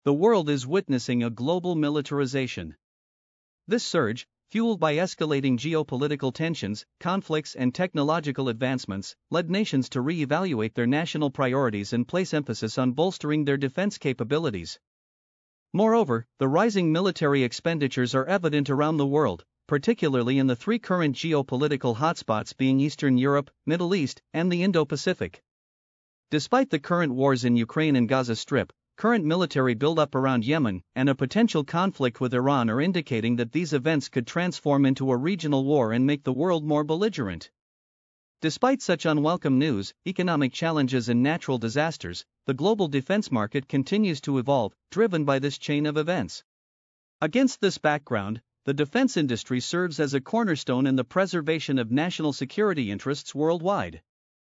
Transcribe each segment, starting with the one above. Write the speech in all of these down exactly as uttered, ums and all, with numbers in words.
The world is witnessing a global militarization. This surge, fueled by escalating geopolitical tensions, conflicts, and technological advancements, led nations to re-evaluate their national priorities and place emphasis on bolstering their defense capabilities. Moreover, the rising military expenditures are evident around the world, particularly in the three current geopolitical hotspots being Eastern Europe, Middle East, and the Indo-Pacific. Despite the current wars in Ukraine and Gaza Strip, current military buildup around Yemen, and a potential conflict with Iran are indicating that these events could transform into a regional war and make the world more belligerent. Despite such unwelcome news, economic challenges, and natural disasters, the global defense market continues to evolve, driven by this chain of events. Against this background, the defense industry serves as a cornerstone in the preservation of national security interests worldwide.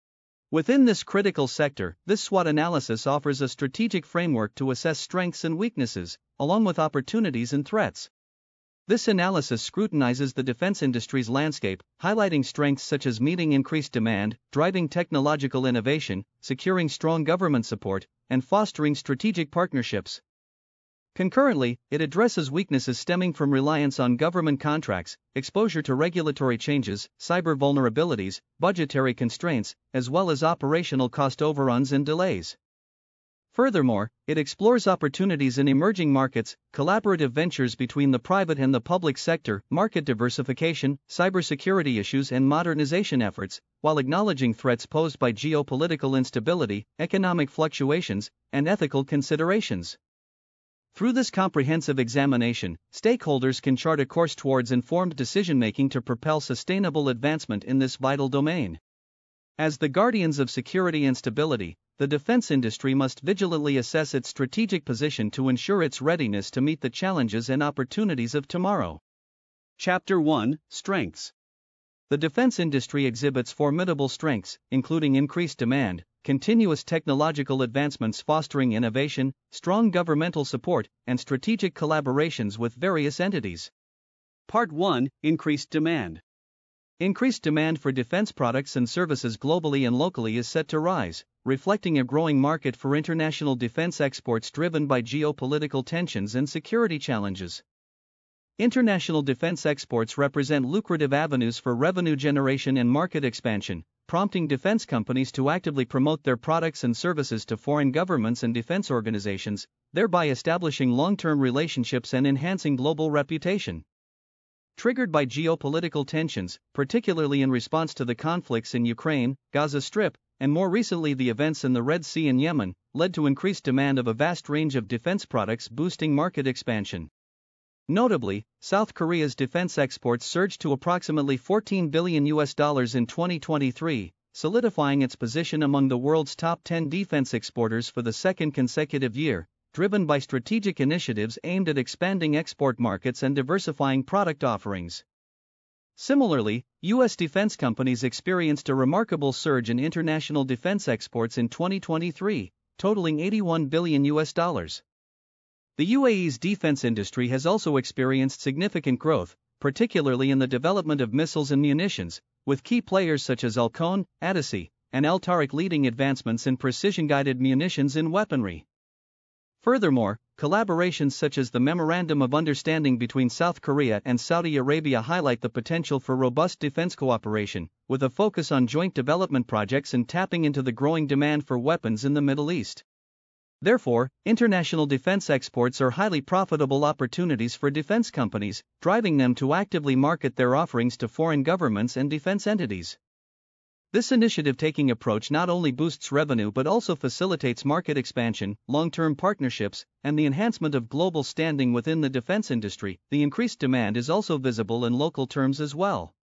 Within this critical sector, this SWOT analysis offers a strategic framework to assess strengths and weaknesses, along with opportunities and threats. This analysis scrutinizes the defense industry's landscape, highlighting strengths such as meeting increased demand, driving technological innovation, securing strong government support, and fostering strategic partnerships. Concurrently, it addresses weaknesses stemming from reliance on government contracts, exposure to regulatory changes, cyber vulnerabilities, budgetary constraints, as well as operational cost overruns and delays. Furthermore, it explores opportunities in emerging markets, collaborative ventures between the private and the public sector, market diversification, cybersecurity issues, and modernization efforts, while acknowledging threats posed by geopolitical instability, economic fluctuations, and ethical considerations. Through this comprehensive examination, stakeholders can chart a course towards informed decision-making to propel sustainable advancement in this vital domain. As the guardians of security and stability, the defense industry must vigilantly assess its strategic position to ensure its readiness to meet the challenges and opportunities of tomorrow. Chapter one: Strengths. The defense industry exhibits formidable strengths, including increased demand, continuous technological advancements fostering innovation, strong governmental support, and strategic collaborations with various entities. Part one: Increased demand. Increased demand for defense products and services globally and locally is set to rise, reflecting a growing market for international defense exports driven by geopolitical tensions and security challenges. International defense exports represent lucrative avenues for revenue generation and market expansion, prompting defense companies to actively promote their products and services to foreign governments and defense organizations, thereby establishing long-term relationships and enhancing global reputation. Triggered by geopolitical tensions, particularly in response to the conflicts in Ukraine, Gaza Strip, and more recently the events in the Red Sea and Yemen, led to increased demand of a vast range of defense products, boosting market expansion. Notably, South Korea's defense exports surged to approximately fourteen billion U S dollars in twenty twenty-three, solidifying its position among the world's top ten defense exporters for the second consecutive year, driven by strategic initiatives aimed at expanding export markets and diversifying product offerings. Similarly, U S defense companies experienced a remarkable surge in international defense exports in twenty twenty-three, totaling eighty-one billion U S dollars. The U A E's defense industry has also experienced significant growth, particularly in the development of missiles and munitions, with key players such as Alcon, Atassi, and Al Tariq leading advancements in precision-guided munitions and weaponry. Furthermore, collaborations such as the Memorandum of Understanding between South Korea and Saudi Arabia highlight the potential for robust defense cooperation, with a focus on joint development projects and tapping into the growing demand for weapons in the Middle East. Therefore, international defense exports are highly profitable opportunities for defense companies, driving them to actively market their offerings to foreign governments and defense entities. This initiative-taking approach not only boosts revenue but also facilitates market expansion, long-term partnerships, and the enhancement of global standing within the defense industry. The increased demand is also visible in local terms as well.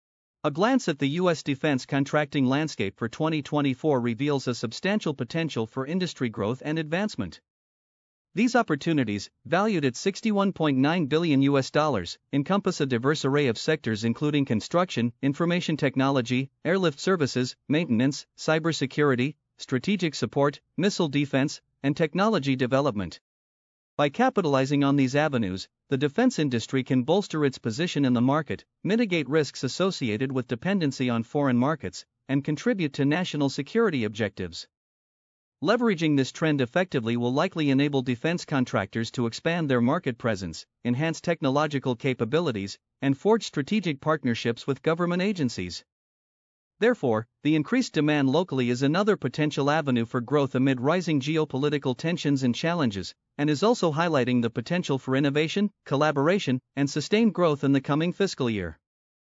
A glance at the U S defense contracting landscape for twenty twenty-four reveals a substantial potential for industry growth and advancement. These opportunities, valued at sixty-one point nine billion U S dollars, encompass a diverse array of sectors including construction, information technology, airlift services, maintenance, cybersecurity, strategic support, missile defense, and technology development. By capitalizing on these avenues, the defense industry can bolster its position in the market, mitigate risks associated with dependency on foreign markets, and contribute to national security objectives. Leveraging this trend effectively will likely enable defense contractors to expand their market presence, enhance technological capabilities, and forge strategic partnerships with government agencies. Therefore, the increased demand locally is another potential avenue for growth amid rising geopolitical tensions and challenges, and is also highlighting the potential for innovation, collaboration, and sustained growth in the coming fiscal year.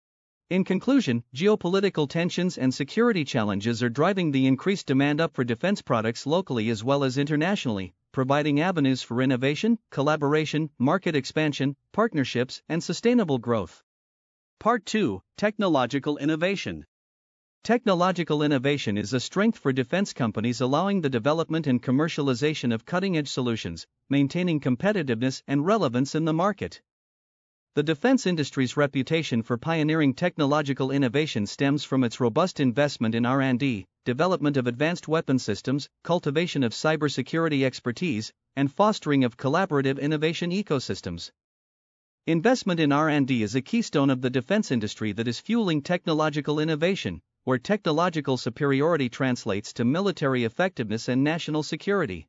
In conclusion, geopolitical tensions and security challenges are driving the increased demand up for defense products locally as well as internationally, providing avenues for innovation, collaboration, market expansion, partnerships, and sustainable growth. Part two: Technological Innovation. Technological innovation is a strength for defense companies, allowing the development and commercialization of cutting-edge solutions, maintaining competitiveness and relevance in the market. The defense industry's reputation for pioneering technological innovation stems from its robust investment in R and D, development of advanced weapon systems, cultivation of cybersecurity expertise, and fostering of collaborative innovation ecosystems. Investment in R and D is a keystone of the defense industry that is fueling technological innovation, where technological superiority translates to military effectiveness and national security.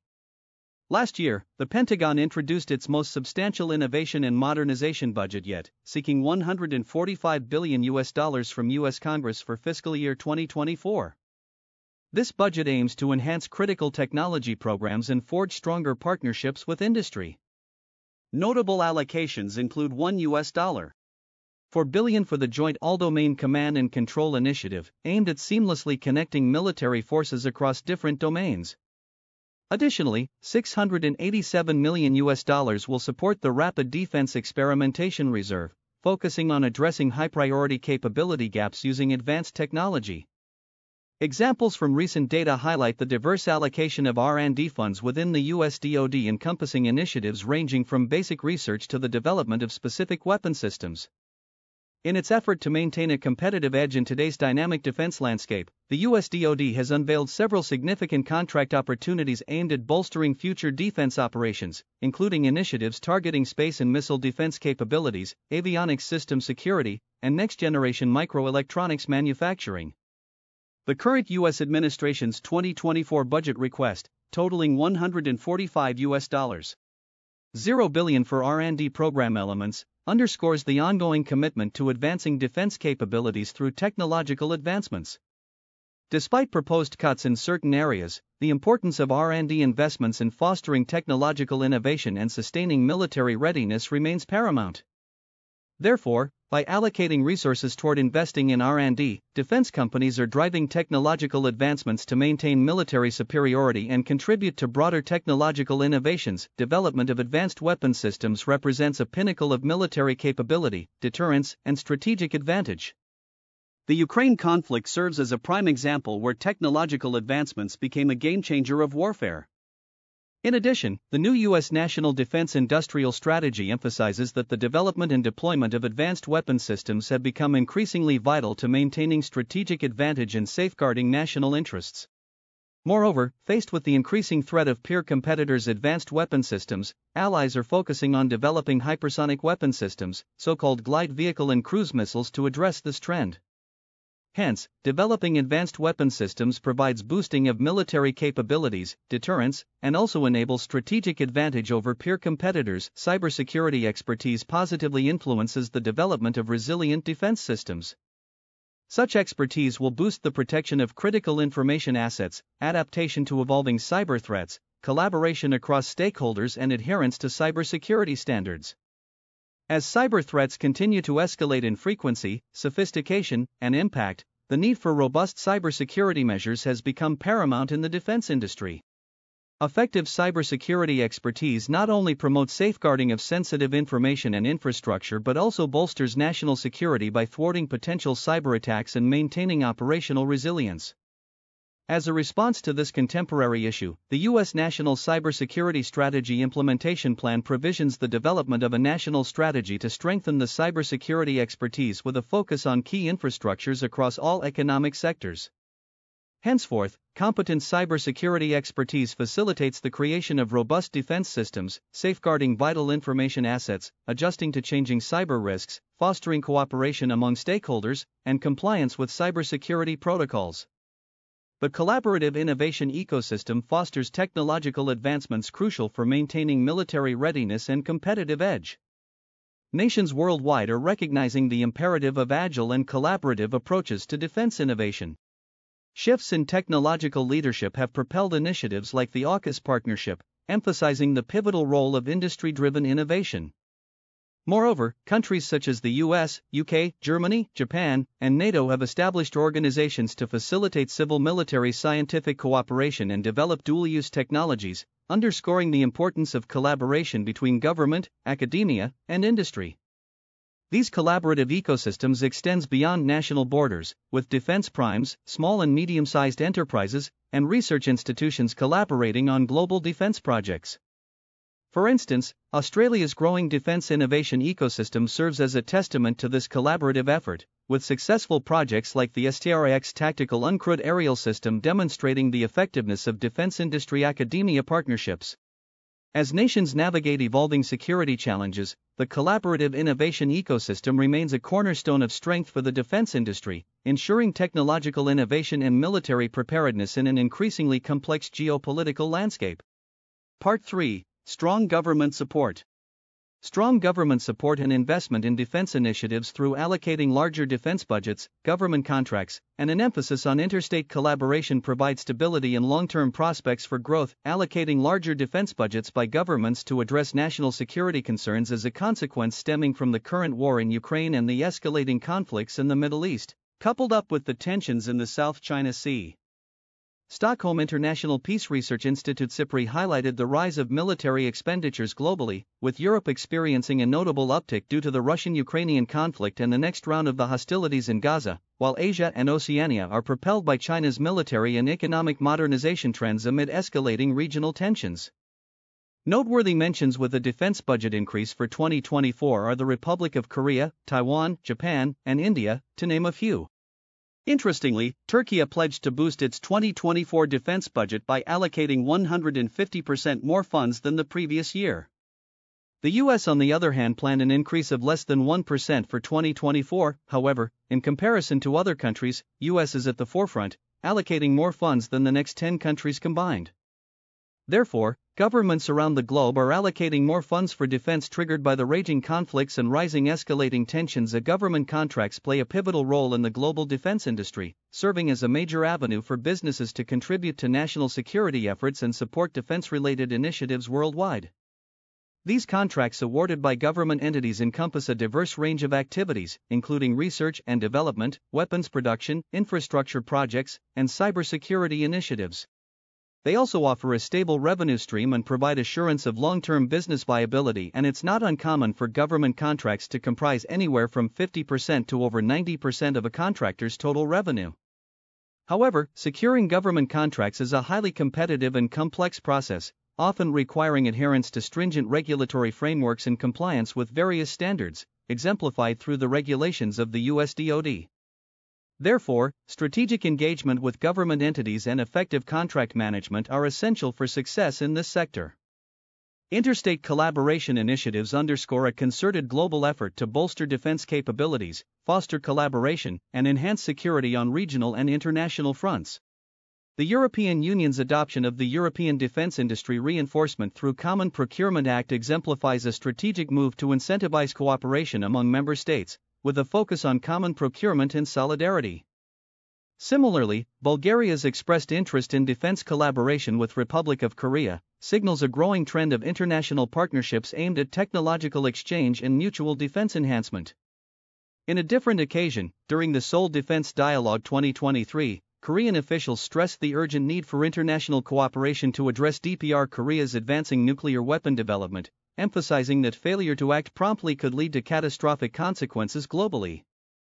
Last year, the Pentagon introduced its most substantial innovation and modernization budget yet, seeking one hundred forty-five billion U S dollars from U S Congress for fiscal year twenty twenty-four. This budget aims to enhance critical technology programs and forge stronger partnerships with industry. Notable allocations include one U S dollar. four billion dollars for the Joint All-Domain Command and Control Initiative, aimed at seamlessly connecting military forces across different domains. Additionally, six hundred eighty-seven million U S dollars will support the Rapid Defense Experimentation Reserve, focusing on addressing high-priority capability gaps using advanced technology. Examples from recent data highlight the diverse allocation of R and D funds within the U S D O D, encompassing initiatives ranging from basic research to the development of specific weapon systems. In its effort to maintain a competitive edge in today's dynamic defense landscape, the U S D O D has unveiled several significant contract opportunities aimed at bolstering future defense operations, including initiatives targeting space and missile defense capabilities, avionics system security, and next-generation microelectronics manufacturing. The current U S administration's twenty twenty-four budget request, totaling one hundred forty-five U S dollars. zero billion for R and D program elements, underscores the ongoing commitment to advancing defense capabilities through technological advancements. Despite proposed cuts in certain areas, the importance of R and D investments in fostering technological innovation and sustaining military readiness remains paramount. Therefore, by allocating resources toward investing in R and D, defense companies are driving technological advancements to maintain military superiority and contribute to broader technological innovations. Development of advanced weapon systems represents a pinnacle of military capability, deterrence, and strategic advantage. The Ukraine conflict serves as a prime example where technological advancements became a game-changer of warfare. In addition, the new U S National Defense Industrial Strategy emphasizes that the development and deployment of advanced weapon systems have become increasingly vital to maintaining strategic advantage and safeguarding national interests. Moreover, faced with the increasing threat of peer competitors' advanced weapon systems, allies are focusing on developing hypersonic weapon systems, so-called glide vehicle and cruise missiles, to address this trend. Hence, developing advanced weapon systems provides boosting of military capabilities, deterrence, and also enables strategic advantage over peer competitors. Cybersecurity expertise positively influences the development of resilient defense systems. Such expertise will boost the protection of critical information assets, adaptation to evolving cyber threats, collaboration across stakeholders, and adherence to cybersecurity standards. As cyber threats continue to escalate in frequency, sophistication, and impact, the need for robust cybersecurity measures has become paramount in the defense industry. Effective cybersecurity expertise not only promotes safeguarding of sensitive information and infrastructure but also bolsters national security by thwarting potential cyber attacks and maintaining operational resilience. As a response to this contemporary issue, the U S National Cybersecurity Strategy Implementation Plan provisions the development of a national strategy to strengthen the cybersecurity expertise with a focus on key infrastructures across all economic sectors. Henceforth, competent cybersecurity expertise facilitates the creation of robust defense systems, safeguarding vital information assets, adjusting to changing cyber risks, fostering cooperation among stakeholders, and compliance with cybersecurity protocols. but collaborative innovation ecosystem fosters technological advancements crucial for maintaining military readiness and competitive edge. Nations worldwide are recognizing the imperative of agile and collaborative approaches to defense innovation. Shifts in technological leadership have propelled initiatives like the AUKUS partnership, emphasizing the pivotal role of industry-driven innovation. Moreover, countries such as the U S, U K, Germany, Japan, and NATO have established organizations to facilitate civil-military scientific cooperation and develop dual-use technologies, underscoring the importance of collaboration between government, academia, and industry. These collaborative ecosystems extend beyond national borders, with defense primes, small and medium-sized enterprises, and research institutions collaborating on global defense projects. For instance, Australia's growing defense innovation ecosystem serves as a testament to this collaborative effort, with successful projects like the S T R I X tactical uncrewed aerial system demonstrating the effectiveness of defense industry-academia partnerships. As nations navigate evolving security challenges, the collaborative innovation ecosystem remains a cornerstone of strength for the defense industry, ensuring technological innovation and military preparedness in an increasingly complex geopolitical landscape. Part three. Strong government support. Strong government support and investment in defense initiatives through allocating larger defense budgets, government contracts, and an emphasis on interstate collaboration provide stability and long-term prospects for growth. Allocating larger defense budgets by governments to address national security concerns is a consequence stemming from the current war in Ukraine and the escalating conflicts in the Middle East, coupled up with the tensions in the South China Sea. Stockholm International Peace Research Institute SIPRI highlighted the rise of military expenditures globally, with Europe experiencing a notable uptick due to the Russian-Ukrainian conflict and the next round of the hostilities in Gaza, while Asia and Oceania are propelled by China's military and economic modernization trends amid escalating regional tensions. Noteworthy mentions with a defense budget increase for twenty twenty-four are the Republic of Korea, Taiwan, Japan, and India, to name a few. Interestingly, Turkey pledged to boost its twenty twenty-four defense budget by allocating one hundred fifty percent more funds than the previous year. The U S, on the other hand, planned an increase of less than one percent for twenty twenty-four. However, in comparison to other countries, U S is at the forefront, allocating more funds than the next ten countries combined. Therefore, governments around the globe are allocating more funds for defense triggered by the raging conflicts and rising escalating tensions. A government contracts play a pivotal role in the global defense industry, serving as a major avenue for businesses to contribute to national security efforts and support defense-related initiatives worldwide. These contracts awarded by government entities encompass a diverse range of activities, including research and development, weapons production, infrastructure projects, and cybersecurity initiatives. They also offer a stable revenue stream and provide assurance of long-term business viability, and it's not uncommon for government contracts to comprise anywhere from fifty percent to over ninety percent of a contractor's total revenue. However, securing government contracts is a highly competitive and complex process, often requiring adherence to stringent regulatory frameworks and compliance with various standards, exemplified through the regulations of the U S D O D. Therefore, strategic engagement with government entities and effective contract management are essential for success in this sector. Interstate collaboration initiatives underscore a concerted global effort to bolster defense capabilities, foster collaboration, and enhance security on regional and international fronts. The European Union's adoption of the European Defence Industry Reinforcement through Common Procurement Act exemplifies a strategic move to incentivize cooperation among member states, with a focus on common procurement and solidarity. Similarly, Bulgaria's expressed interest in defense collaboration with Republic of Korea signals a growing trend of international partnerships aimed at technological exchange and mutual defense enhancement. In a different occasion, during the Seoul Defense Dialogue twenty twenty-three, Korean officials stressed the urgent need for international cooperation to address D P R Korea's advancing nuclear weapon development, emphasizing that failure to act promptly could lead to catastrophic consequences globally.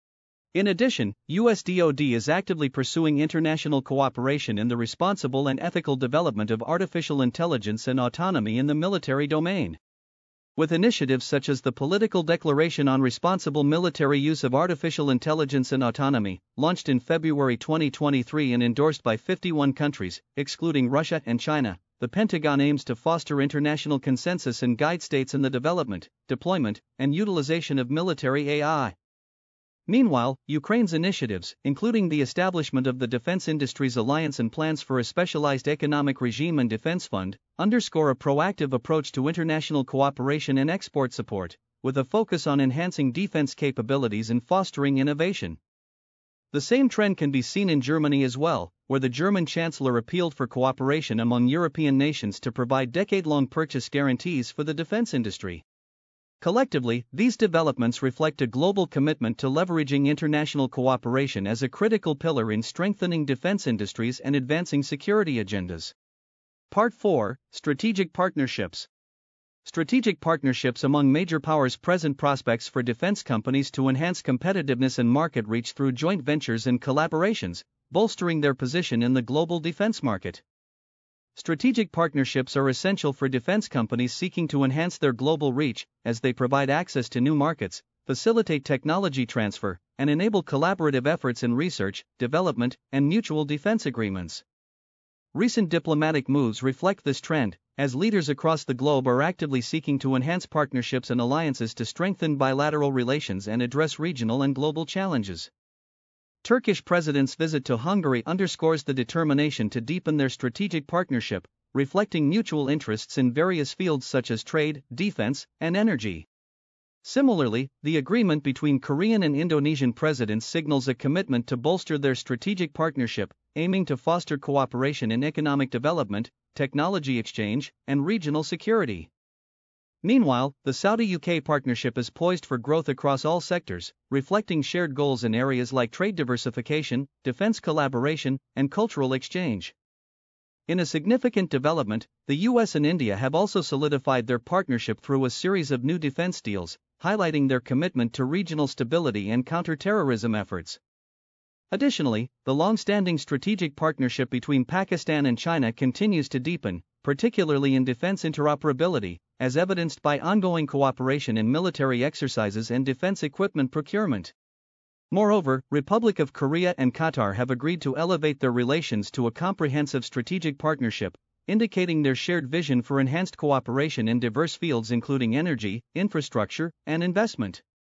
In addition, U S D O D is actively pursuing international cooperation in the responsible and ethical development of artificial intelligence and autonomy in the military domain. With initiatives such as the Political Declaration on Responsible Military Use of Artificial Intelligence and Autonomy, launched in February twenty twenty-three and endorsed by fifty-one countries, excluding Russia and China, the Pentagon aims to foster international consensus and guide states in the development, deployment, and utilization of military A I. Meanwhile, Ukraine's initiatives, including the establishment of the Defense Industries Alliance and plans for a specialized economic regime and defense fund, underscore a proactive approach to international cooperation and export support, with a focus on enhancing defense capabilities and fostering innovation. The same trend can be seen in Germany as well, where the German Chancellor appealed for cooperation among European nations to provide decade-long purchase guarantees for the defense industry. Collectively, these developments reflect a global commitment to leveraging international cooperation as a critical pillar in strengthening defense industries and advancing security agendas. Part four. Strategic Partnerships. Strategic partnerships among major powers present prospects for defense companies to enhance competitiveness and market reach through joint ventures and collaborations, bolstering their position in the global defense market. Strategic partnerships are essential for defense companies seeking to enhance their global reach, as they provide access to new markets, facilitate technology transfer, and enable collaborative efforts in research, development, and mutual defense agreements. Recent diplomatic moves reflect this trend, as leaders across the globe are actively seeking to enhance partnerships and alliances to strengthen bilateral relations and address regional and global challenges. Turkish President's visit to Hungary underscores the determination to deepen their strategic partnership, reflecting mutual interests in various fields such as trade, defense, and energy. Similarly, the agreement between Korean and Indonesian presidents signals a commitment to bolster their strategic partnership, aiming to foster cooperation in economic development, technology exchange, and regional security. Meanwhile, the Saudi-U K partnership is poised for growth across all sectors, reflecting shared goals in areas like trade diversification, defense collaboration, and cultural exchange. In a significant development, the U S and India have also solidified their partnership through a series of new defense deals, highlighting their commitment to regional stability and counter-terrorism efforts. Additionally, the long-standing strategic partnership between Pakistan and China continues to deepen, particularly in defense interoperability, as evidenced by ongoing cooperation in military exercises and defense equipment procurement. Moreover, Republic of Korea and Qatar have agreed to elevate their relations to a comprehensive strategic partnership, indicating their shared vision for enhanced cooperation in diverse fields including energy, infrastructure, and investment.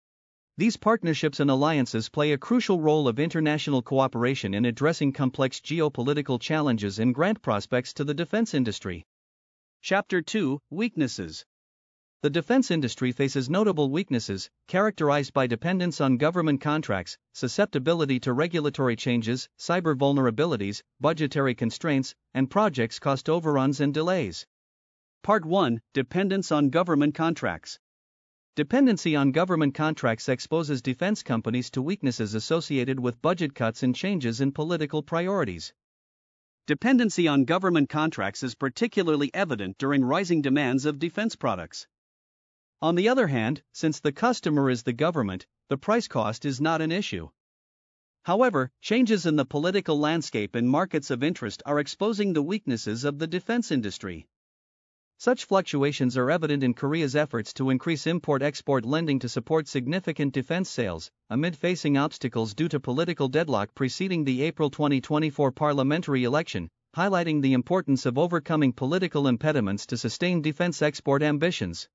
These partnerships and alliances play a crucial role of international cooperation in addressing complex geopolitical challenges and grant prospects to the defense industry. Chapter two. Weaknesses. The defense industry faces notable weaknesses, characterized by dependence on government contracts, susceptibility to regulatory changes, cyber vulnerabilities, budgetary constraints, and projects cost overruns and delays. Part one. Dependence on government contracts. Dependency on government contracts exposes defense companies to weaknesses associated with budget cuts and changes in political priorities. Dependency on government contracts is particularly evident during rising demands of defense products. On the other hand, since the customer is the government, the price cost is not an issue. However, changes in the political landscape and markets of interest are exposing the weaknesses of the defense industry. Such fluctuations are evident in Korea's efforts to increase import-export lending to support significant defense sales, amid facing obstacles due to political deadlock preceding the April twenty twenty-four parliamentary election, highlighting the importance of overcoming political impediments to sustain defense export ambitions.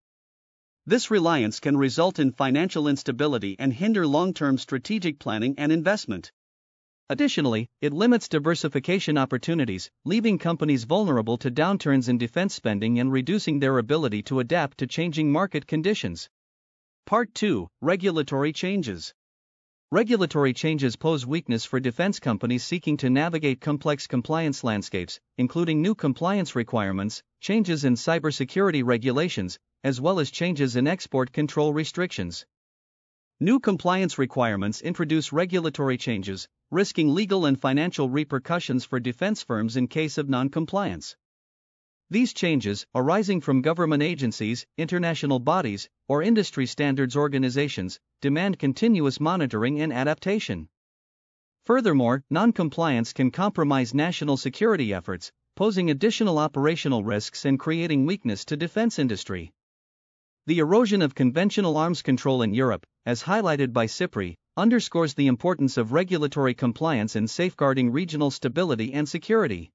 This reliance can result in financial instability and hinder long-term strategic planning and investment. Additionally, it limits diversification opportunities, leaving companies vulnerable to downturns in defense spending and reducing their ability to adapt to changing market conditions. Part two. Regulatory changes. Regulatory changes pose weakness for defense companies seeking to navigate complex compliance landscapes, including new compliance requirements, changes in cybersecurity regulations, as well as changes in export control restrictions. New compliance requirements introduce regulatory changes, risking legal and financial repercussions for defense firms in case of non-compliance. These changes, arising from government agencies, international bodies, or industry standards organizations, demand continuous monitoring and adaptation. Furthermore, non-compliance can compromise national security efforts, posing additional operational risks and creating weakness to defense industry. The erosion of conventional arms control in Europe, as highlighted by SIPRI, underscores the importance of regulatory compliance in safeguarding regional stability and security.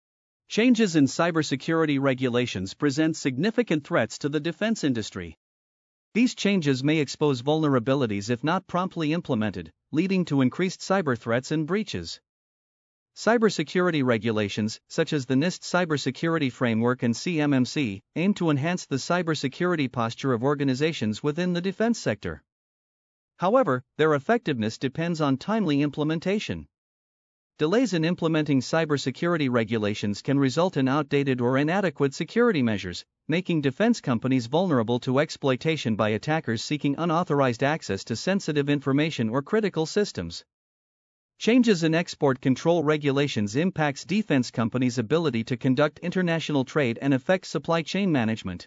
Changes in cybersecurity regulations present significant threats to the defense industry. These changes may expose vulnerabilities if not promptly implemented, leading to increased cyber threats and breaches. Cybersecurity regulations, such as the NIST Cybersecurity Framework and C M M C, aim to enhance the cybersecurity posture of organizations within the defense sector. However, their effectiveness depends on timely implementation. Delays in implementing cybersecurity regulations can result in outdated or inadequate security measures, making defense companies vulnerable to exploitation by attackers seeking unauthorized access to sensitive information or critical systems. Changes in export control regulations impacts defense companies' ability to conduct international trade and affect supply chain management.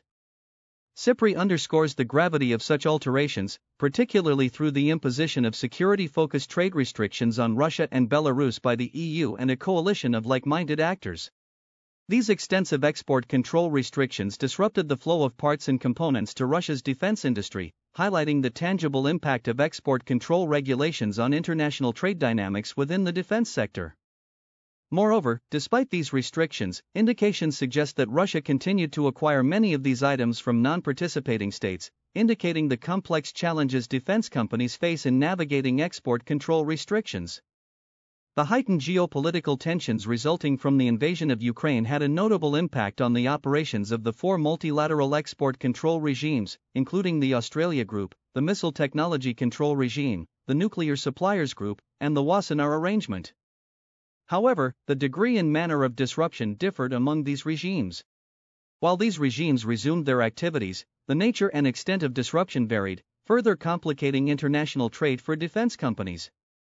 SIPRI underscores the gravity of such alterations, particularly through the imposition of security-focused trade restrictions on Russia and Belarus by the E U and a coalition of like-minded actors. These extensive export control restrictions disrupted the flow of parts and components to Russia's defense industry, highlighting the tangible impact of export control regulations on international trade dynamics within the defense sector. Moreover, despite these restrictions, indications suggest that Russia continued to acquire many of these items from non-participating states, indicating the complex challenges defense companies face in navigating export control restrictions. The heightened geopolitical tensions resulting from the invasion of Ukraine had a notable impact on the operations of the four multilateral export control regimes, including the Australia Group, the Missile Technology Control Regime, the Nuclear Suppliers Group, and the Wassenaar Arrangement. However, the degree and manner of disruption differed among these regimes. While these regimes resumed their activities, the nature and extent of disruption varied, further complicating international trade for defense companies.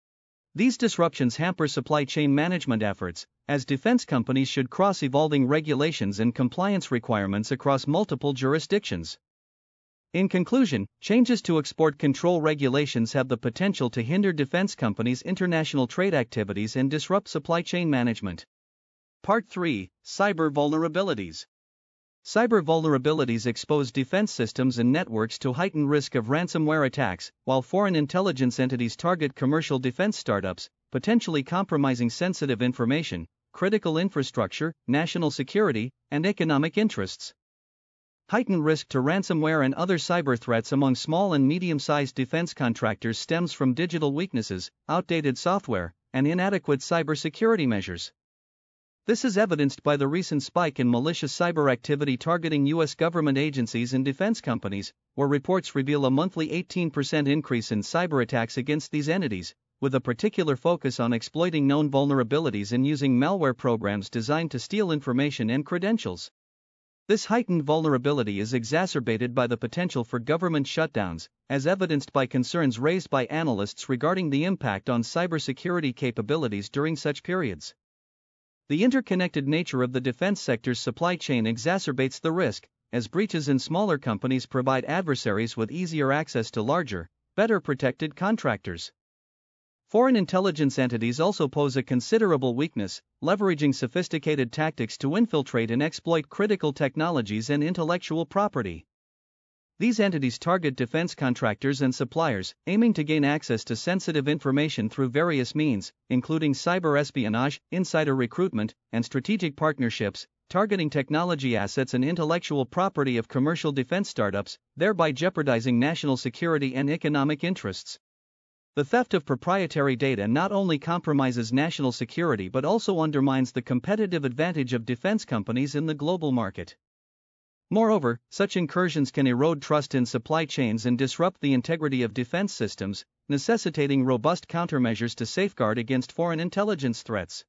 These disruptions hamper supply chain management efforts, as defense companies should cross evolving regulations and compliance requirements across multiple jurisdictions. In conclusion, changes to export control regulations have the potential to hinder defense companies' international trade activities and disrupt supply chain management. Part three: Cyber Vulnerabilities. Cyber vulnerabilities expose defense systems and networks to heightened risk of ransomware attacks, while foreign intelligence entities target commercial defense startups, potentially compromising sensitive information, critical infrastructure, national security, and economic interests. Heightened risk to ransomware and other cyber threats among small and medium-sized defense contractors stems from digital weaknesses, outdated software, and inadequate cybersecurity measures. This is evidenced by the recent spike in malicious cyber activity targeting U S government agencies and defense companies, where reports reveal a monthly eighteen percent increase in cyber attacks against these entities, with a particular focus on exploiting known vulnerabilities and using malware programs designed to steal information and credentials. This heightened vulnerability is exacerbated by the potential for government shutdowns, as evidenced by concerns raised by analysts regarding the impact on cybersecurity capabilities during such periods. The interconnected nature of the defense sector's supply chain exacerbates the risk, as breaches in smaller companies provide adversaries with easier access to larger, better protected contractors. Foreign intelligence entities also pose a considerable weakness, leveraging sophisticated tactics to infiltrate and exploit critical technologies and intellectual property. These entities target defense contractors and suppliers, aiming to gain access to sensitive information through various means, including cyber espionage, insider recruitment, and strategic partnerships, targeting technology assets and intellectual property of commercial defense startups, thereby jeopardizing national security and economic interests. The theft of proprietary data not only compromises national security but also undermines the competitive advantage of defense companies in the global market. Moreover, such incursions can erode trust in supply chains and disrupt the integrity of defense systems, necessitating robust countermeasures to safeguard against foreign intelligence threats.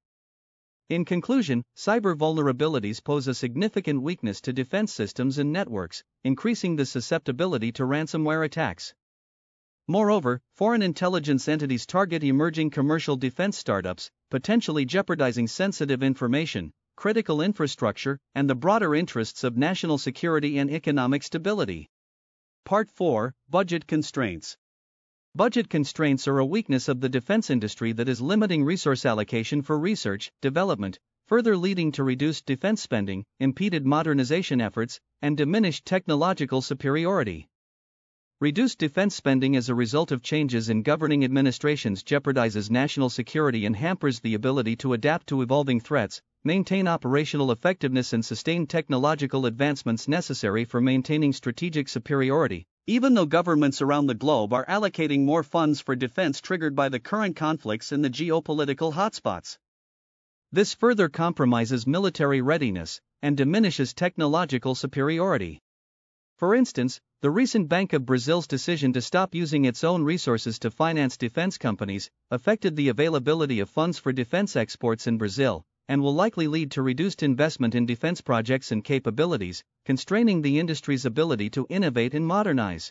In conclusion, cyber vulnerabilities pose a significant weakness to defense systems and networks, increasing the susceptibility to ransomware attacks. Moreover, foreign intelligence entities target emerging commercial defense startups, potentially jeopardizing sensitive information, critical infrastructure, and the broader interests of national security and economic stability. Part four: Budget Constraints. Budget constraints are a weakness of the defense industry that is limiting resource allocation for research, development, further leading to reduced defense spending, impeded modernization efforts, and diminished technological superiority. Reduced defense spending as a result of changes in governing administrations jeopardizes national security and hampers the ability to adapt to evolving threats, maintain operational effectiveness and sustain technological advancements necessary for maintaining strategic superiority, even though governments around the globe are allocating more funds for defense triggered by the current conflicts in the geopolitical hotspots. This further compromises military readiness and diminishes technological superiority. For instance, the recent Bank of Brazil's decision to stop using its own resources to finance defense companies affected the availability of funds for defense exports in Brazil, and will likely lead to reduced investment in defense projects and capabilities, constraining the industry's ability to innovate and modernize.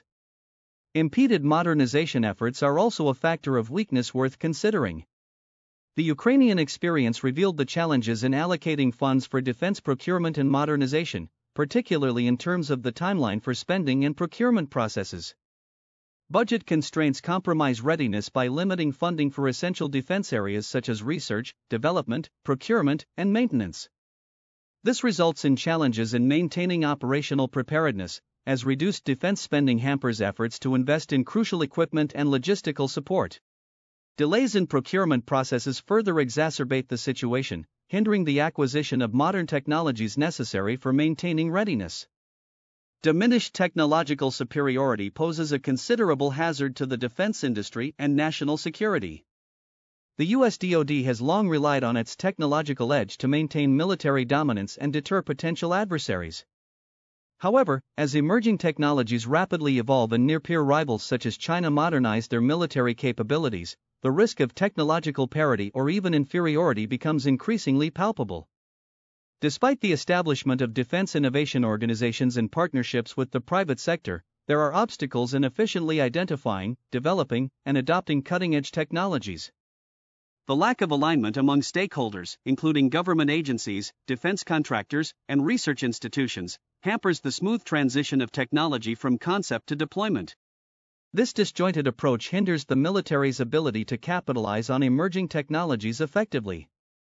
Impeded modernization efforts are also a factor of weakness worth considering. The Ukrainian experience revealed the challenges in allocating funds for defense procurement and modernization, particularly in terms of the timeline for spending and procurement processes. Budget constraints compromise readiness by limiting funding for essential defense areas such as research, development, procurement, and maintenance. This results in challenges in maintaining operational preparedness, as reduced defense spending hampers efforts to invest in crucial equipment and logistical support. Delays in procurement processes further exacerbate the situation, hindering the acquisition of modern technologies necessary for maintaining readiness. Diminished technological superiority poses a considerable hazard to the defense industry and national security. The U S D O D has long relied on its technological edge to maintain military dominance and deter potential adversaries. However, as emerging technologies rapidly evolve and near-peer rivals such as China modernize their military capabilities, the risk of technological parity or even inferiority becomes increasingly palpable. Despite the establishment of defense innovation organizations and partnerships with the private sector, there are obstacles in efficiently identifying, developing, and adopting cutting-edge technologies. The lack of alignment among stakeholders, including government agencies, defense contractors, and research institutions, hampers the smooth transition of technology from concept to deployment. This disjointed approach hinders the military's ability to capitalize on emerging technologies effectively.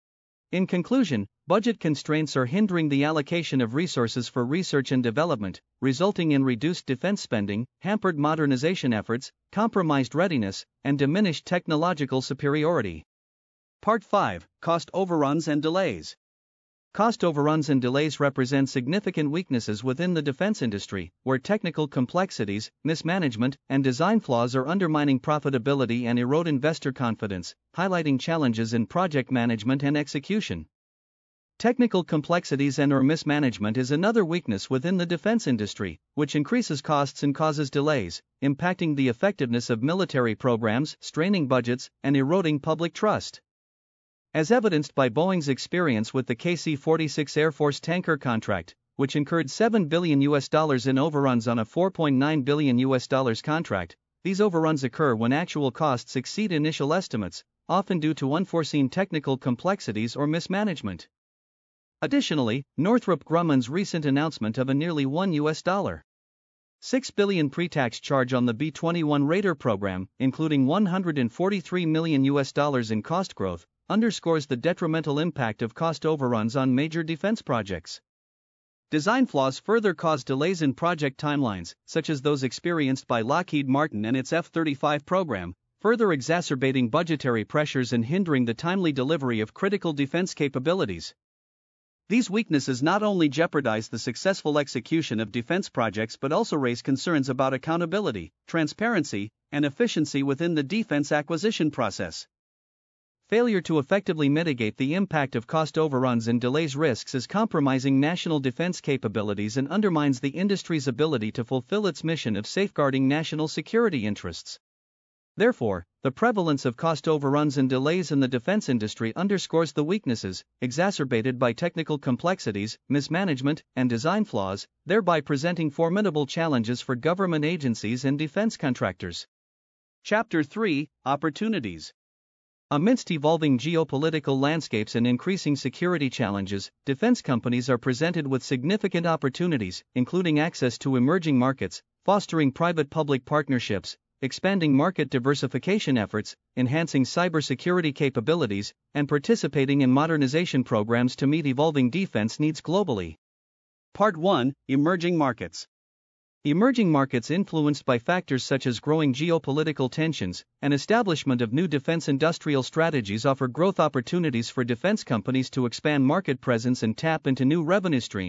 In conclusion, budget constraints are hindering the allocation of resources for research and development, resulting in reduced defense spending, hampered modernization efforts, compromised readiness, and diminished technological superiority. Part five: Cost overruns and delays. Cost overruns and delays represent significant weaknesses within the defense industry, where technical complexities, mismanagement, and design flaws are undermining profitability and erode investor confidence, highlighting challenges in project management and execution. Technical complexities and/or mismanagement is another weakness within the defense industry, which increases costs and causes delays, impacting the effectiveness of military programs, straining budgets, and eroding public trust. As evidenced by Boeing's experience with the K C forty-six Air Force tanker contract, which incurred seven billion U S dollars in overruns on a four point nine billion U S dollars contract, these overruns occur when actual costs exceed initial estimates, often due to unforeseen technical complexities or mismanagement. Additionally, Northrop Grumman's recent announcement of a nearly one U S dollar six billion pre-tax charge on the B twenty-one Raider program, including one hundred forty-three million U S dollars in cost growth, underscores the detrimental impact of cost overruns on major defense projects. Design flaws further cause delays in project timelines, such as those experienced by Lockheed Martin and its F thirty-five program, further exacerbating budgetary pressures and hindering the timely delivery of critical defense capabilities. These weaknesses not only jeopardize the successful execution of defense projects but also raise concerns about accountability, transparency, and efficiency within the defense acquisition process. Failure to effectively mitigate the impact of cost overruns and delays risks as compromising national defense capabilities and undermines the industry's ability to fulfill its mission of safeguarding national security interests. Therefore, the prevalence of cost overruns and delays in the defense industry underscores the weaknesses, exacerbated by technical complexities, mismanagement, and design flaws, thereby presenting formidable challenges for government agencies and defense contractors. Chapter three: Opportunities. Amidst evolving geopolitical landscapes and increasing security challenges, defense companies are presented with significant opportunities, including access to emerging markets, fostering private-public partnerships, expanding market diversification efforts, enhancing cybersecurity capabilities, and participating in modernization programs to meet evolving defense needs globally. Part one: Emerging Markets. Emerging markets influenced by factors such as growing geopolitical tensions and establishment of new defense industrial strategies offer growth opportunities for defense companies to expand market presence and tap into new revenue streams,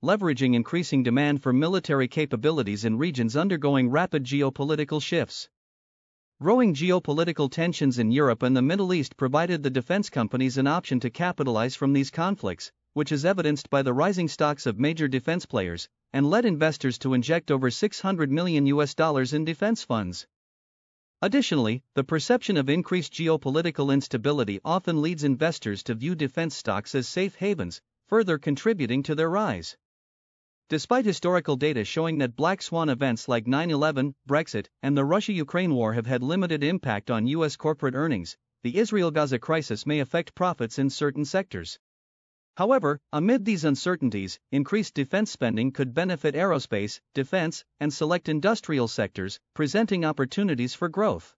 leveraging increasing demand for military capabilities in regions undergoing rapid geopolitical shifts. Growing geopolitical tensions in Europe and the Middle East provided the defense companies an option to capitalize from these conflicts, which is evidenced by the rising stocks of major defense players, and led investors to inject over six hundred million U S dollars in defense funds. Additionally, the perception of increased geopolitical instability often leads investors to view defense stocks as safe havens, further contributing to their rise. Despite historical data showing that black swan events like nine eleven, Brexit, and the Russia-Ukraine war have had limited impact on U S corporate earnings, the Israel-Gaza crisis may affect profits in certain sectors. However, amid these uncertainties, increased defense spending could benefit aerospace, defense, and select industrial sectors, presenting opportunities for growth.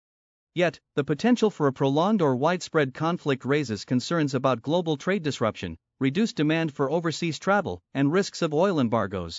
Yet, the potential for a prolonged or widespread conflict raises concerns about global trade disruption, reduced demand for overseas travel, and risks of oil embargoes.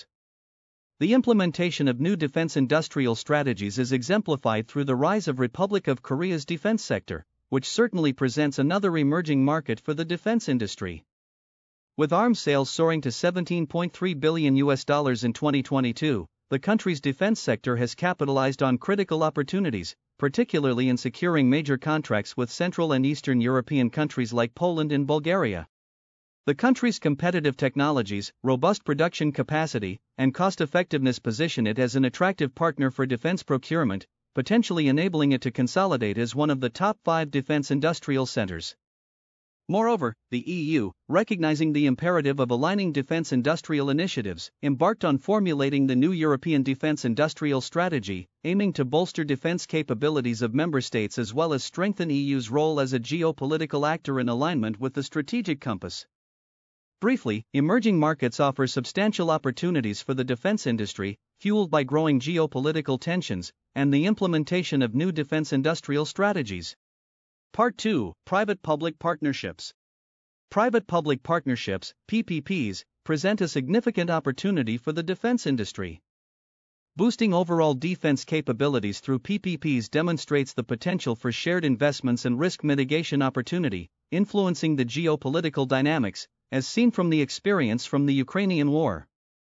The implementation of new defense industrial strategies is exemplified through the rise of Republic of Korea's defense sector, which certainly presents another emerging market for the defense industry. With arms sales soaring to seventeen point three billion U S dollars in twenty twenty-two, the country's defense sector has capitalized on critical opportunities, particularly in securing major contracts with Central and Eastern European countries like Poland and Bulgaria. The country's competitive technologies, robust production capacity, and cost-effectiveness position it as an attractive partner for defense procurement, potentially enabling it to consolidate as one of the top five defense industrial centers. Moreover, the E U, recognizing the imperative of aligning defense industrial initiatives, embarked on formulating the new European Defense Industrial Strategy, aiming to bolster defense capabilities of member states as well as strengthen E U's role as a geopolitical actor in alignment with the strategic compass. Briefly, emerging markets offer substantial opportunities for the defense industry, fueled by growing geopolitical tensions and the implementation of new defense industrial strategies. Part two. Private-Public Partnerships. Private-Public Partnerships, P P Ps, present a significant opportunity for the defense industry. Boosting overall defense capabilities through P P Ps demonstrates the potential for shared investments and risk mitigation opportunity, influencing the geopolitical dynamics, as seen from the experience from the Ukrainian war.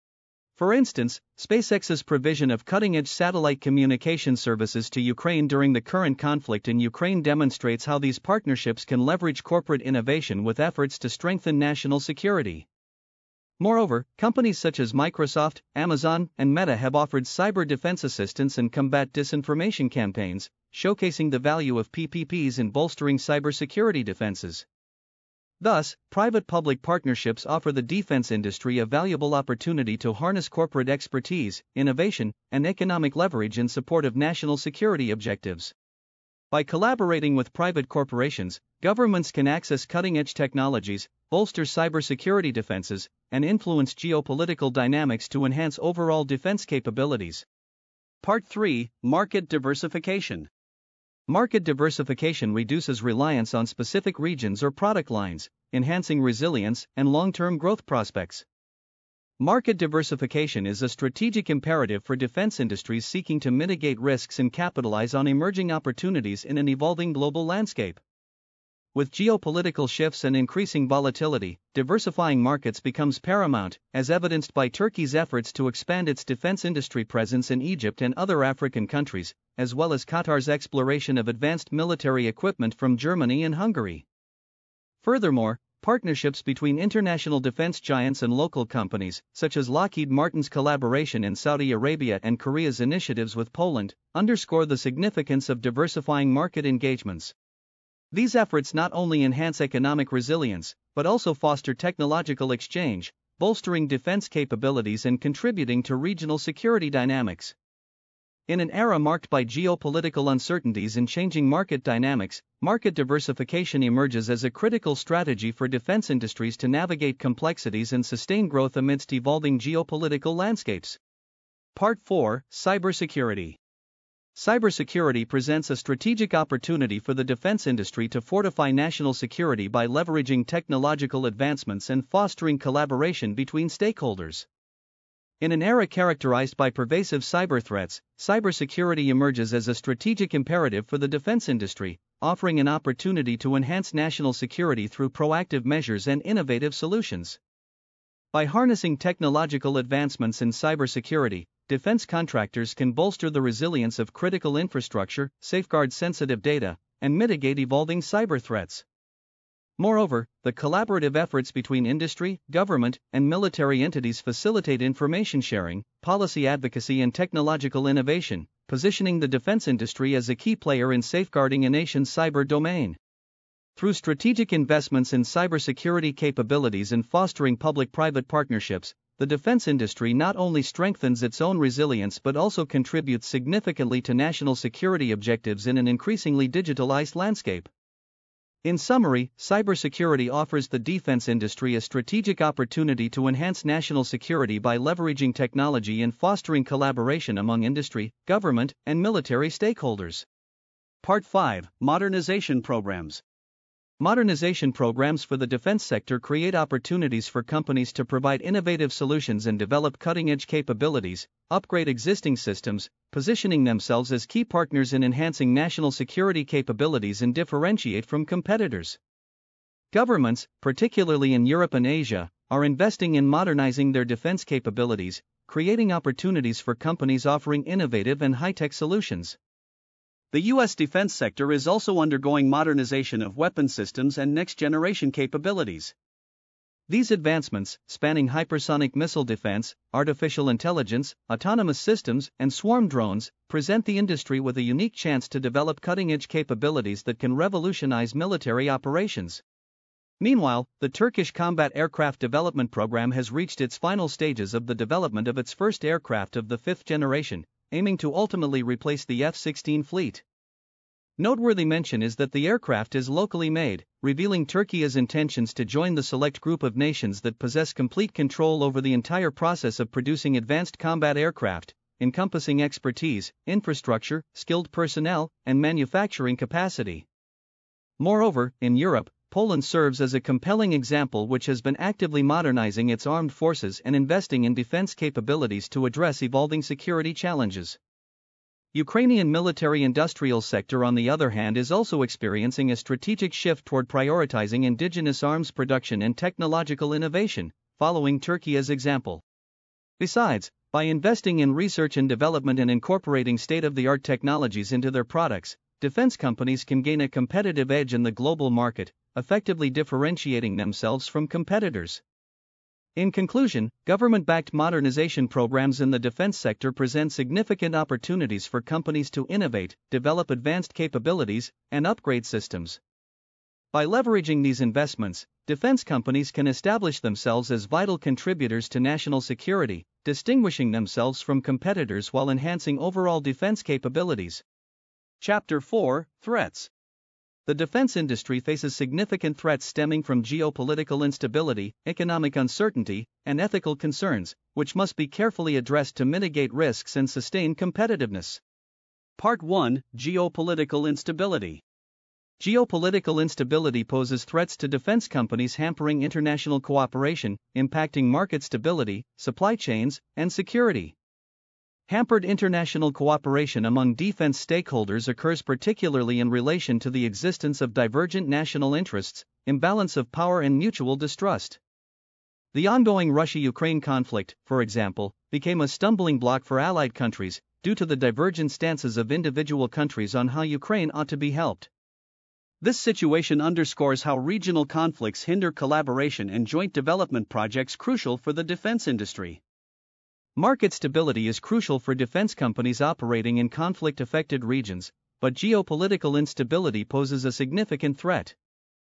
For instance, SpaceX's provision of cutting-edge satellite communication services to Ukraine during the current conflict in Ukraine demonstrates how these partnerships can leverage corporate innovation with efforts to strengthen national security. Moreover, companies such as Microsoft, Amazon, and Meta have offered cyber defense assistance and combat disinformation campaigns, showcasing the value of P P Ps in bolstering cybersecurity defenses. Thus, private-public partnerships offer the defense industry a valuable opportunity to harness corporate expertise, innovation, and economic leverage in support of national security objectives. By collaborating with private corporations, governments can access cutting-edge technologies, bolster cybersecurity defenses, and influence geopolitical dynamics to enhance overall defense capabilities. Part three. Market diversification. Market diversification reduces reliance on specific regions or product lines, enhancing resilience and long-term growth prospects. Market diversification is a strategic imperative for defense industries seeking to mitigate risks and capitalize on emerging opportunities in an evolving global landscape. With geopolitical shifts and increasing volatility, diversifying markets becomes paramount, as evidenced by Turkey's efforts to expand its defense industry presence in Egypt and other African countries, as well as Qatar's exploration of advanced military equipment from Germany and Hungary. Furthermore, partnerships between international defense giants and local companies, such as Lockheed Martin's collaboration in Saudi Arabia and Korea's initiatives with Poland, underscore the significance of diversifying market engagements. These efforts not only enhance economic resilience, but also foster technological exchange, bolstering defense capabilities and contributing to regional security dynamics. In an era marked by geopolitical uncertainties and changing market dynamics, market diversification emerges as a critical strategy for defense industries to navigate complexities and sustain growth amidst evolving geopolitical landscapes. Part four. Cybersecurity. Cybersecurity presents a strategic opportunity for the defense industry to fortify national security by leveraging technological advancements and fostering collaboration between stakeholders. In an era characterized by pervasive cyber threats, cybersecurity emerges as a strategic imperative for the defense industry, offering an opportunity to enhance national security through proactive measures and innovative solutions. By harnessing technological advancements in cybersecurity, defense contractors can bolster the resilience of critical infrastructure, safeguard sensitive data, and mitigate evolving cyber threats. Moreover, the collaborative efforts between industry, government, and military entities facilitate information sharing, policy advocacy, and technological innovation, positioning the defense industry as a key player in safeguarding a nation's cyber domain. Through strategic investments in cybersecurity capabilities and fostering public-private partnerships, the defense industry not only strengthens its own resilience but also contributes significantly to national security objectives in an increasingly digitalized landscape. In summary, cybersecurity offers the defense industry a strategic opportunity to enhance national security by leveraging technology and fostering collaboration among industry, government, and military stakeholders. Part five. Modernization Programs. Modernization programs for the defense sector create opportunities for companies to provide innovative solutions and develop cutting-edge capabilities, upgrade existing systems, positioning themselves as key partners in enhancing national security capabilities and differentiate from competitors. Governments, particularly in Europe and Asia, are investing in modernizing their defense capabilities, creating opportunities for companies offering innovative and high-tech solutions. The U S defense sector is also undergoing modernization of weapon systems and next-generation capabilities. These advancements, spanning hypersonic missile defense, artificial intelligence, autonomous systems, and swarm drones, present the industry with a unique chance to develop cutting-edge capabilities that can revolutionize military operations. Meanwhile, the Turkish Combat Aircraft Development Program has reached its final stages of the development of its first aircraft of the fifth generation, aiming to ultimately replace the F sixteen fleet. Noteworthy mention is that the aircraft is locally made, revealing Turkey's intentions to join the select group of nations that possess complete control over the entire process of producing advanced combat aircraft, encompassing expertise, infrastructure, skilled personnel, and manufacturing capacity. Moreover, in Europe, Poland serves as a compelling example which has been actively modernizing its armed forces and investing in defense capabilities to address evolving security challenges. Ukrainian military-industrial sector, on the other hand, is also experiencing a strategic shift toward prioritizing indigenous arms production and technological innovation, following Turkey's example. Besides, by investing in research and development and incorporating state-of-the-art technologies into their products, defense companies can gain a competitive edge in the global market, effectively differentiating themselves from competitors. In conclusion, government-backed modernization programs in the defense sector present significant opportunities for companies to innovate, develop advanced capabilities, and upgrade systems. By leveraging these investments, defense companies can establish themselves as vital contributors to national security, distinguishing themselves from competitors while enhancing overall defense capabilities. Chapter four. Threats. The defense industry faces significant threats stemming from geopolitical instability, economic uncertainty, and ethical concerns, which must be carefully addressed to mitigate risks and sustain competitiveness. Part one. Geopolitical instability. Geopolitical instability poses threats to defense companies, hampering international cooperation, impacting market stability, supply chains, and security. Hampered international cooperation among defense stakeholders occurs particularly in relation to the existence of divergent national interests, imbalance of power, and mutual distrust. The ongoing Russia-Ukraine conflict, for example, became a stumbling block for allied countries, due to the divergent stances of individual countries on how Ukraine ought to be helped. This situation underscores how regional conflicts hinder collaboration and joint development projects crucial for the defense industry. Market stability is crucial for defense companies operating in conflict-affected regions, but geopolitical instability poses a significant threat.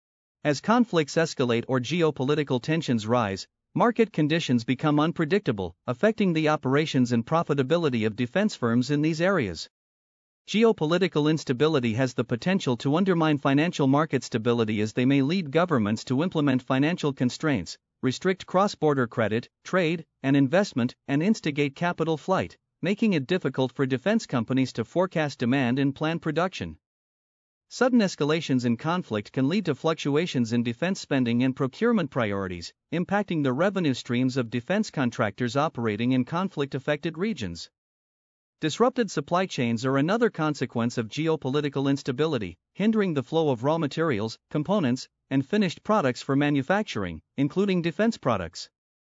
As conflicts escalate or geopolitical tensions rise, market conditions become unpredictable, affecting the operations and profitability of defense firms in these areas. Geopolitical instability has the potential to undermine financial market stability, as they may lead governments to implement financial constraints, restrict cross-border credit, trade, and investment, and instigate capital flight, making it difficult for defense companies to forecast demand and plan production. Sudden escalations in conflict can lead to fluctuations in defense spending and procurement priorities, impacting the revenue streams of defense contractors operating in conflict-affected regions. Disrupted supply chains are another consequence of geopolitical instability, hindering the flow of raw materials, components, and finished products for manufacturing, including defense products.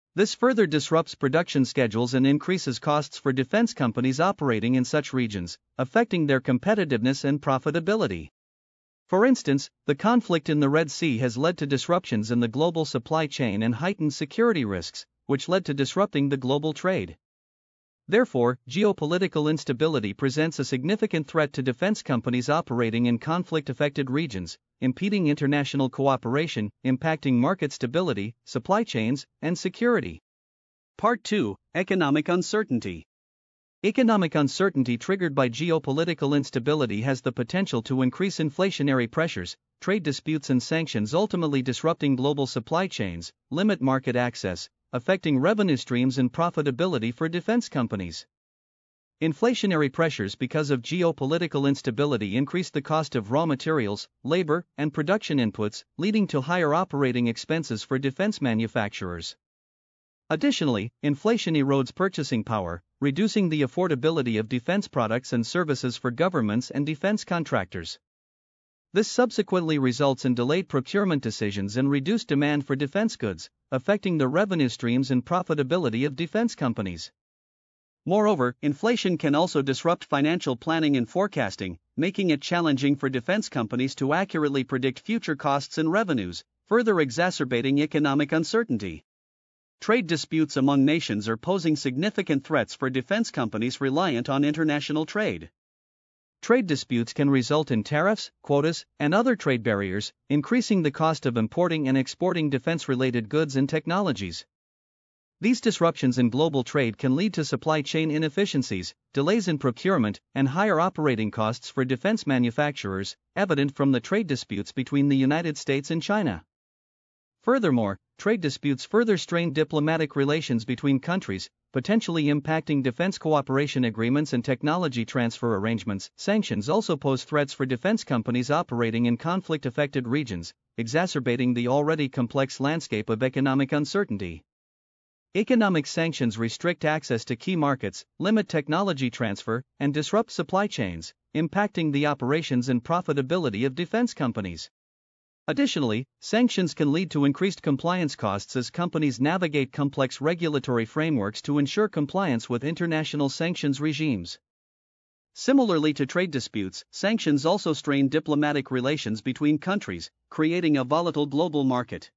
This further disrupts production schedules and increases costs for defense companies operating in such regions, affecting their competitiveness and profitability. For instance, the conflict in the Red Sea has led to disruptions in the global supply chain and heightened security risks, which led to disrupting the global trade. Therefore, geopolitical instability presents a significant threat to defense companies operating in conflict-affected regions, impeding international cooperation, impacting market stability, supply chains, and security. Part two. Economic Uncertainty. Economic uncertainty triggered by geopolitical instability has the potential to increase inflationary pressures, trade disputes and sanctions, ultimately disrupting global supply chains, limit market access, affecting revenue streams and profitability for defense companies. Inflationary pressures because of geopolitical instability increase the cost of raw materials, labor, and production inputs, leading to higher operating expenses for defense manufacturers. Additionally, inflation erodes purchasing power, reducing the affordability of defense products and services for governments and defense contractors. This subsequently results in delayed procurement decisions and reduced demand for defense goods, affecting the revenue streams and profitability of defense companies. Moreover, inflation can also disrupt financial planning and forecasting, making it challenging for defense companies to accurately predict future costs and revenues, further exacerbating economic uncertainty. Trade disputes among nations are posing significant threats for defense companies reliant on international trade. Trade disputes can result in tariffs, quotas, and other trade barriers, increasing the cost of importing and exporting defense-related goods and technologies. These disruptions in global trade can lead to supply chain inefficiencies, delays in procurement, and higher operating costs for defense manufacturers, evident from the trade disputes between the United States and China. Furthermore, trade disputes further strain diplomatic relations between countries, potentially impacting defense cooperation agreements and technology transfer arrangements. Sanctions also pose threats for defense companies operating in conflict-affected regions, exacerbating the already complex landscape of economic uncertainty. Economic sanctions restrict access to key markets, limit technology transfer, and disrupt supply chains, impacting the operations and profitability of defense companies. Additionally, sanctions can lead to increased compliance costs as companies navigate complex regulatory frameworks to ensure compliance with international sanctions regimes. Similarly to trade disputes, sanctions also strain diplomatic relations between countries, creating a volatile global market.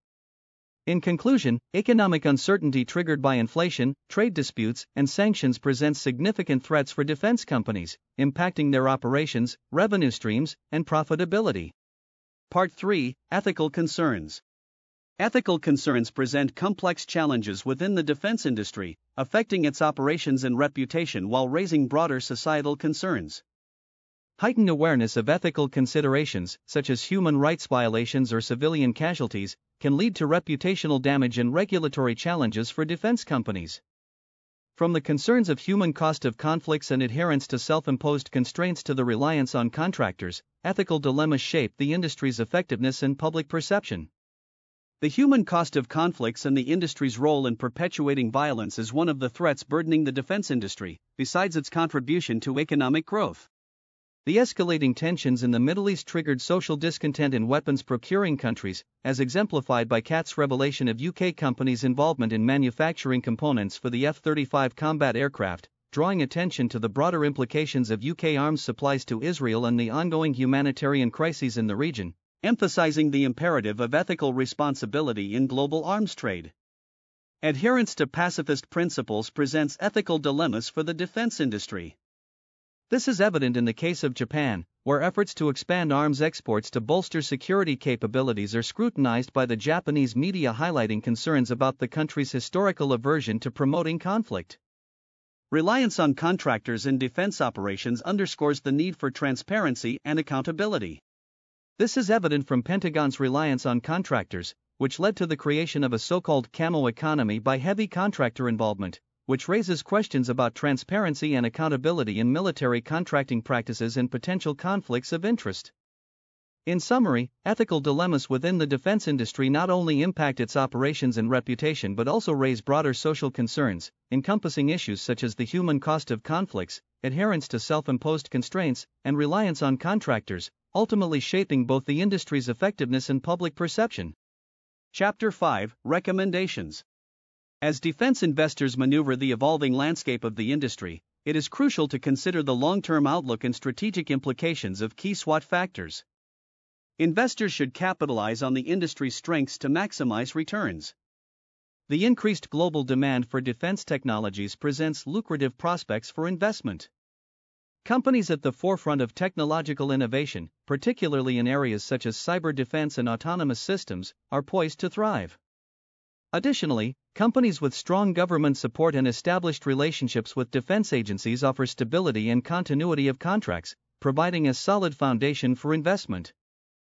In conclusion, economic uncertainty triggered by inflation, trade disputes, and sanctions presents significant threats for defense companies, impacting their operations, revenue streams, and profitability. Part three. Ethical Concerns. Ethical concerns present complex challenges within the defense industry, affecting its operations and reputation while raising broader societal concerns. Heightened awareness of ethical considerations, such as human rights violations or civilian casualties, can lead to reputational damage and regulatory challenges for defense companies. From the concerns of human cost of conflicts and adherence to self-imposed constraints to the reliance on contractors, ethical dilemmas shape the industry's effectiveness and public perception. The human cost of conflicts and the industry's role in perpetuating violence is one of the threats burdening the defense industry, besides its contribution to economic growth. The escalating tensions in the Middle East triggered social discontent in weapons procuring countries, as exemplified by C A T's revelation of U K companies' involvement in manufacturing components for the F thirty-five combat aircraft, drawing attention to the broader implications of U K arms supplies to Israel and the ongoing humanitarian crises in the region, emphasizing the imperative of ethical responsibility in global arms trade. Adherence to pacifist principles presents ethical dilemmas for the defense industry. This is evident in the case of Japan, where efforts to expand arms exports to bolster security capabilities are scrutinized by the Japanese media, highlighting concerns about the country's historical aversion to promoting conflict. Reliance on contractors in defense operations underscores the need for transparency and accountability. This is evident from Pentagon's reliance on contractors, which led to the creation of a so-called camo economy by heavy contractor involvement, which raises questions about transparency and accountability in military contracting practices and potential conflicts of interest. In summary, ethical dilemmas within the defense industry not only impact its operations and reputation but also raise broader social concerns, encompassing issues such as the human cost of conflicts, adherence to self-imposed constraints, and reliance on contractors, ultimately shaping both the industry's effectiveness and public perception. Chapter five. Recommendations. As defense investors maneuver the evolving landscape of the industry, it is crucial to consider the long-term outlook and strategic implications of key SWOT factors. Investors should capitalize on the industry's strengths to maximize returns. The increased global demand for defense technologies presents lucrative prospects for investment. Companies at the forefront of technological innovation, particularly in areas such as cyber defense and autonomous systems, are poised to thrive. Additionally, companies with strong government support and established relationships with defense agencies offer stability and continuity of contracts, providing a solid foundation for investment.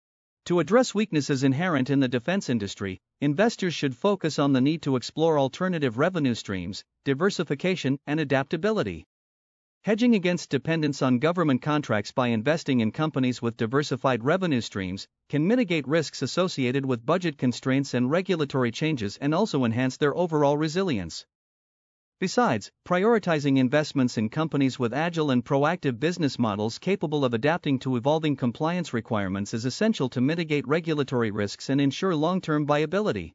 To address weaknesses inherent in the defense industry, investors should focus on the need to explore alternative revenue streams, diversification, and adaptability. Hedging against dependence on government contracts by investing in companies with diversified revenue streams can mitigate risks associated with budget constraints and regulatory changes and also enhance their overall resilience. Besides, prioritizing investments in companies with agile and proactive business models capable of adapting to evolving compliance requirements is essential to mitigate regulatory risks and ensure long-term viability.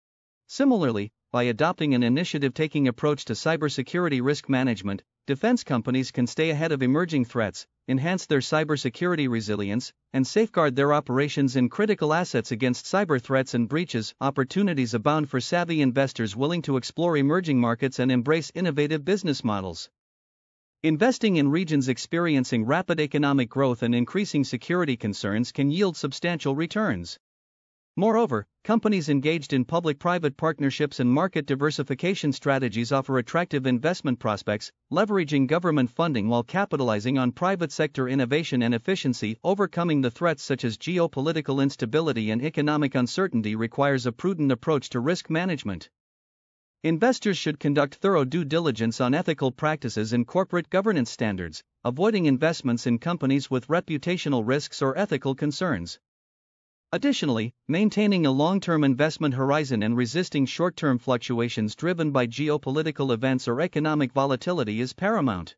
Similarly, by adopting an initiative-taking approach to cybersecurity risk management, defense companies can stay ahead of emerging threats, enhance their cybersecurity resilience, and safeguard their operations and critical assets against cyber threats and breaches. Opportunities abound for savvy investors willing to explore emerging markets and embrace innovative business models. Investing in regions experiencing rapid economic growth and increasing security concerns can yield substantial returns. Moreover, companies engaged in public-private partnerships and market diversification strategies offer attractive investment prospects, leveraging government funding while capitalizing on private sector innovation and efficiency. Overcoming the threats such as geopolitical instability and economic uncertainty requires a prudent approach to risk management. Investors should conduct thorough due diligence on ethical practices and corporate governance standards, avoiding investments in companies with reputational risks or ethical concerns. Additionally, maintaining a long-term investment horizon and resisting short-term fluctuations driven by geopolitical events or economic volatility is paramount.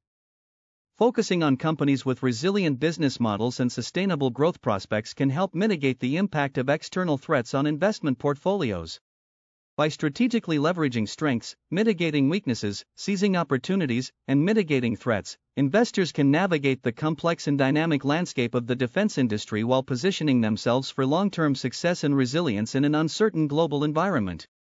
Focusing on companies with resilient business models and sustainable growth prospects can help mitigate the impact of external threats on investment portfolios. By strategically leveraging strengths, mitigating weaknesses, seizing opportunities, and mitigating threats, investors can navigate the complex and dynamic landscape of the defense industry while positioning themselves for long-term success and resilience in an uncertain global environment.